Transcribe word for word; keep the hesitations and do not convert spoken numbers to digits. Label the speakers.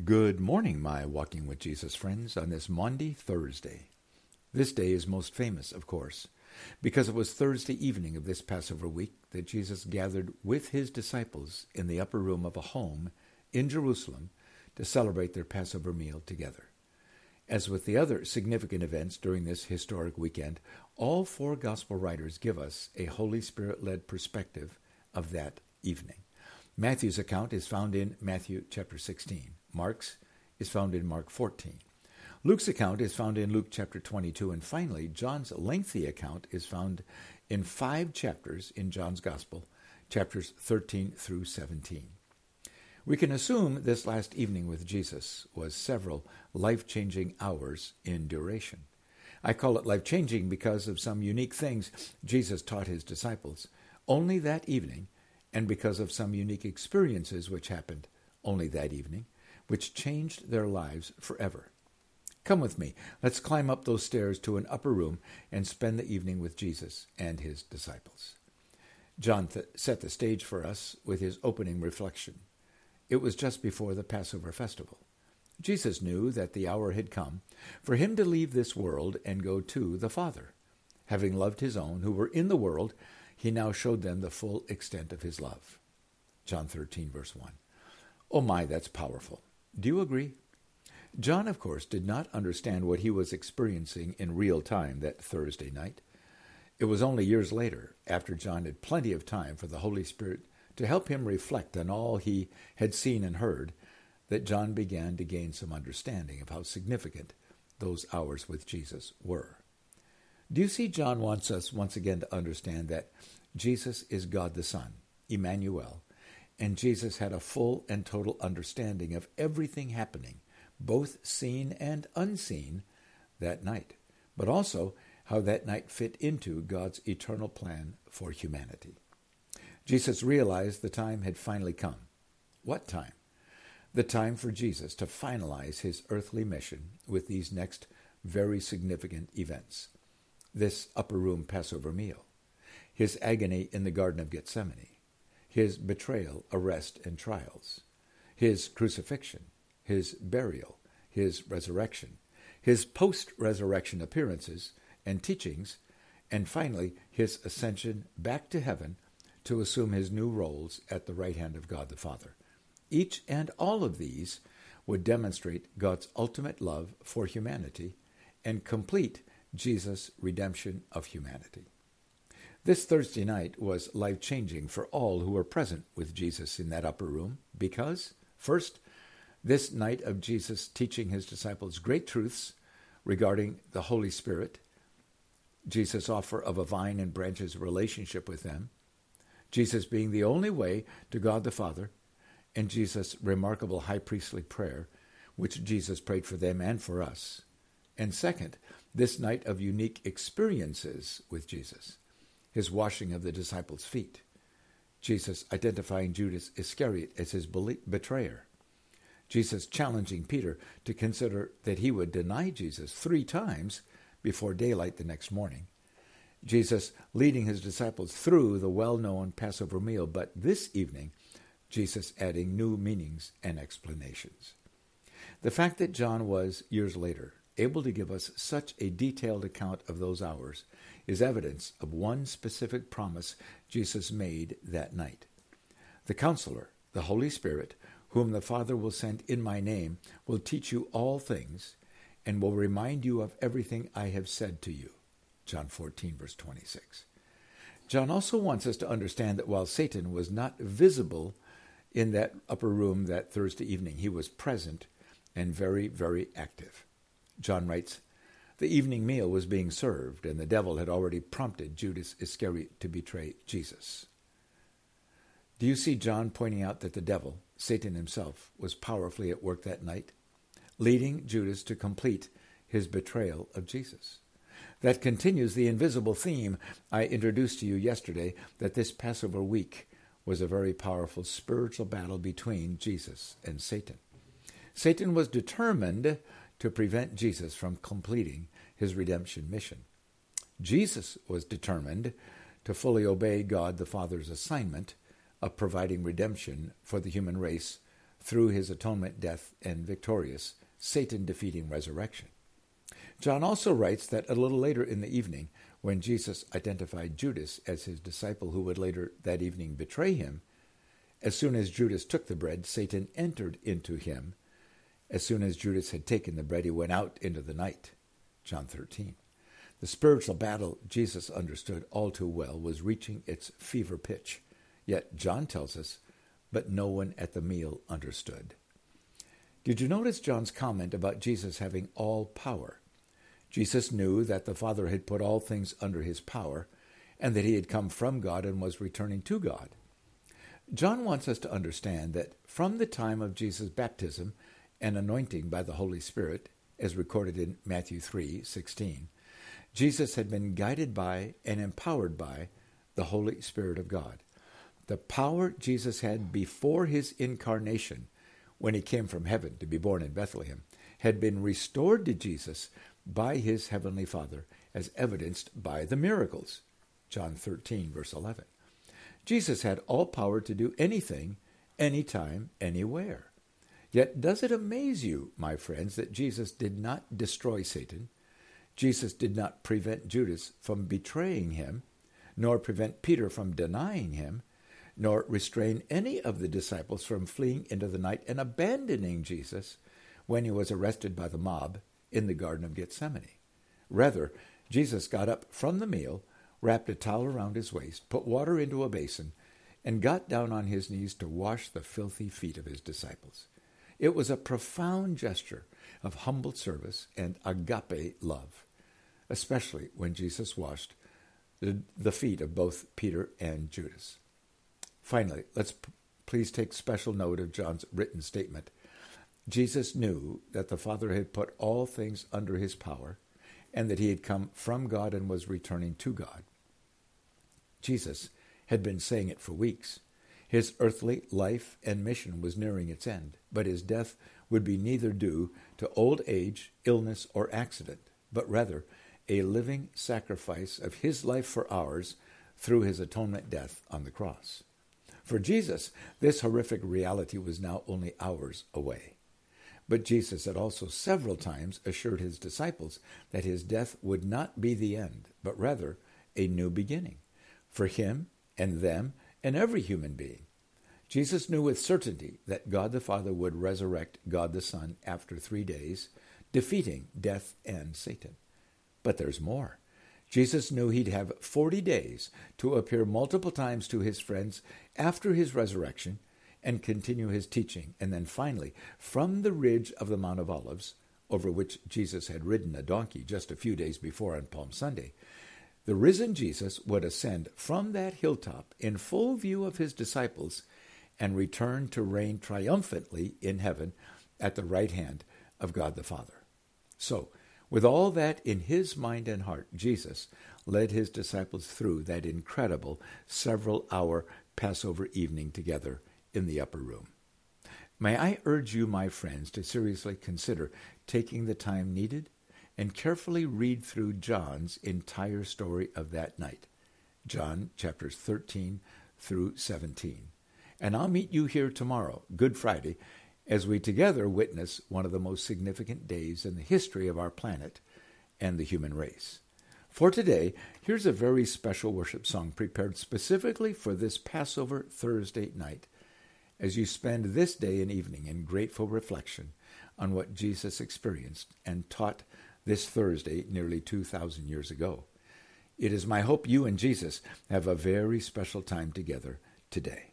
Speaker 1: Good morning, my Walking with Jesus friends, on this Maundy Thursday. This day is most famous, of course, because it was Thursday evening of this Passover week that Jesus gathered with his disciples in the upper room of a home in Jerusalem to celebrate their Passover meal together. As with the other significant events during this historic weekend, all four gospel writers give us a Holy Spirit-led perspective of that evening. Matthew's account is found in Matthew chapter sixteen. Mark's is found in Mark fourteen. Luke's account is found in Luke chapter twenty-two. And finally, John's lengthy account is found in five chapters in John's Gospel, chapters thirteen through seventeen. We can assume this last evening with Jesus was several life-changing hours in duration. I call it life-changing because of some unique things Jesus taught his disciples only that evening, and because of some unique experiences which happened only that evening, which changed their lives forever. Come with me. Let's climb up those stairs to an upper room and spend the evening with Jesus and his disciples. John th- set the stage for us with his opening reflection. It was just before the Passover festival. Jesus knew that the hour had come for him to leave this world and go to the Father. Having loved his own who were in the world, he now showed them the full extent of his love. John thirteen, verse one. Oh my, that's powerful. Do you agree? John, of course, did not understand what he was experiencing in real time that Thursday night. It was only years later, after John had plenty of time for the Holy Spirit to help him reflect on all he had seen and heard, that John began to gain some understanding of how significant those hours with Jesus were. Do you see, John wants us once again to understand that Jesus is God the Son, Emmanuel, and Jesus had a full and total understanding of everything happening, both seen and unseen, that night, but also how that night fit into God's eternal plan for humanity. Jesus realized the time had finally come. What time? The time for Jesus to finalize his earthly mission with these next very significant events. This upper room Passover meal, his agony in the Garden of Gethsemane, his betrayal, arrest, and trials, his crucifixion, his burial, his resurrection, his post-resurrection appearances and teachings, and finally his ascension back to heaven to assume his new roles at the right hand of God the Father. Each and all of these would demonstrate God's ultimate love for humanity and complete Jesus' redemption of humanity. This Thursday night was life-changing for all who were present with Jesus in that upper room because, first, this night of Jesus teaching his disciples great truths regarding the Holy Spirit, Jesus' offer of a vine and branches relationship with them, Jesus being the only way to God the Father, and Jesus' remarkable high priestly prayer, which Jesus prayed for them and for us. And second, this night of unique experiences with Jesus, his washing of the disciples' feet, Jesus identifying Judas Iscariot as his betrayer, Jesus challenging Peter to consider that he would deny Jesus three times before daylight the next morning, Jesus leading his disciples through the well-known Passover meal, but this evening, Jesus adding new meanings and explanations. The fact that John was, years later, able to give us such a detailed account of those hours is evidence of one specific promise Jesus made that night. The Counselor, the Holy Spirit, whom the Father will send in my name, will teach you all things and will remind you of everything I have said to you. John fourteen, verse twenty-six. John also wants us to understand that while Satan was not visible in that upper room that Thursday evening, he was present and very, very active. John writes, the evening meal was being served, and the devil had already prompted Judas Iscariot to betray Jesus. Do you see John pointing out that the devil, Satan himself, was powerfully at work that night, leading Judas to complete his betrayal of Jesus? That continues the invisible theme I introduced to you yesterday, that this Passover week was a very powerful spiritual battle between Jesus and Satan. Satan was determined to prevent Jesus from completing his redemption mission. Jesus was determined to fully obey God the Father's assignment of providing redemption for the human race through his atonement, death, and victorious, Satan-defeating resurrection. John also writes that a little later in the evening, when Jesus identified Judas as his disciple who would later that evening betray him, as soon as Judas took the bread, Satan entered into him. As soon as Judas had taken the bread, he went out into the night. John thirteen. The spiritual battle Jesus understood all too well was reaching its fever pitch. Yet John tells us, but no one at the meal understood. Did you notice John's comment about Jesus having all power? Jesus knew that the Father had put all things under his power, and that he had come from God and was returning to God. John wants us to understand that from the time of Jesus' baptism and anointing by the Holy Spirit, as recorded in Matthew three sixteen, Jesus had been guided by and empowered by the Holy Spirit of God. The power Jesus had before his incarnation, when he came from heaven to be born in Bethlehem, had been restored to Jesus by his heavenly Father, as evidenced by the miracles. John thirteen, verse eleven. Jesus had all power to do anything, anytime, anywhere. Yet does it amaze you, my friends, that Jesus did not destroy Satan? Jesus did not prevent Judas from betraying him, nor prevent Peter from denying him, nor restrain any of the disciples from fleeing into the night and abandoning Jesus when he was arrested by the mob in the Garden of Gethsemane. Rather, Jesus got up from the meal, wrapped a towel around his waist, put water into a basin, and got down on his knees to wash the filthy feet of his disciples. It was a profound gesture of humble service and agape love, especially when Jesus washed the, the feet of both Peter and Judas. Finally, let's p- please take special note of John's written statement. Jesus knew that the Father had put all things under his power, and that he had come from God and was returning to God. Jesus had been saying it for weeks. His earthly life and mission was nearing its end, but his death would be neither due to old age, illness, or accident, but rather a living sacrifice of his life for ours through his atonement death on the cross. For Jesus, this horrific reality was now only hours away. But Jesus had also several times assured his disciples that his death would not be the end, but rather a new beginning for him and them and every human being. Jesus knew with certainty that God the Father would resurrect God the Son after three days, defeating death and Satan. But there's more. Jesus knew he'd have forty days to appear multiple times to his friends after his resurrection and continue his teaching. And then finally, from the ridge of the Mount of Olives, over which Jesus had ridden a donkey just a few days before on Palm Sunday, the risen Jesus would ascend from that hilltop in full view of his disciples and return to reign triumphantly in heaven at the right hand of God the Father. So, with all that in his mind and heart, Jesus led his disciples through that incredible several-hour Passover evening together in the upper room. May I urge you, my friends, to seriously consider taking the time needed and carefully read through John's entire story of that night, John chapters thirteen through seventeen. And I'll meet you here tomorrow, Good Friday, as we together witness one of the most significant days in the history of our planet and the human race. For today, here's a very special worship song prepared specifically for this Passover Thursday night, as you spend this day and evening in grateful reflection on what Jesus experienced and taught this Thursday nearly two thousand years ago. It is my hope you and Jesus have a very special time together today.